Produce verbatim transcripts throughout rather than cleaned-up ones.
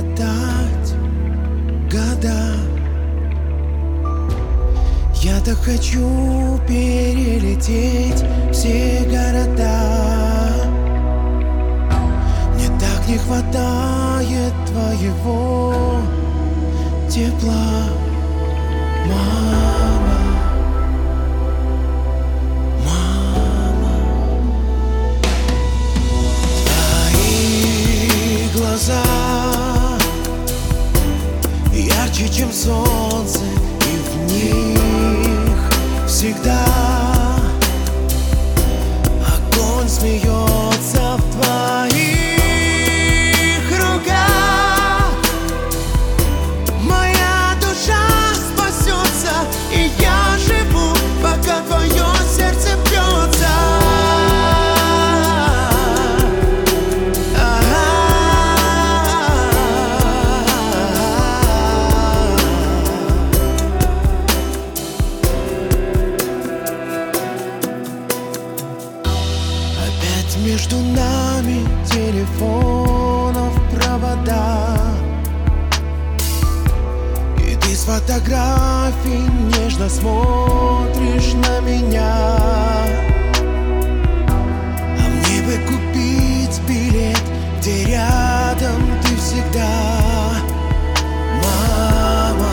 хватать года. Я так хочу перелететь все города. Мне так не хватает твоего тепла, мама, мама. Твои глаза ярче, чем солнце, и в них всегда огонь смеется в твоих руках. Моя душа спасется, и я живу, пока твое сердце бьется. Между нами телефонов провода, и ты с фотографий нежно смотришь на меня. А мне бы купить билет, где рядом ты всегда, мама.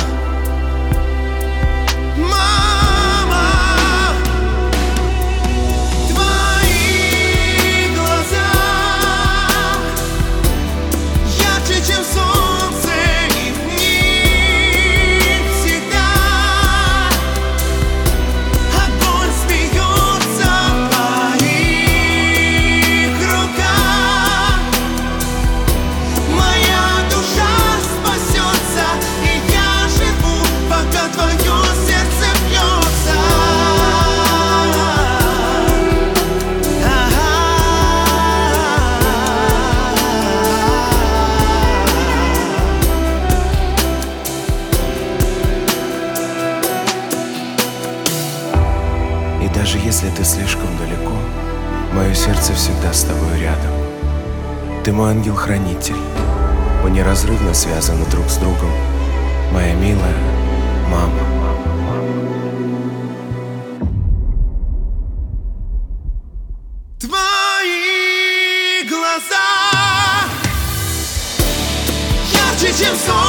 И даже если ты слишком далеко, мое сердце всегда с тобой рядом. Ты мой ангел-хранитель, мы неразрывно связаны друг с другом, моя милая мама. Твои глаза ярче, чем солнце.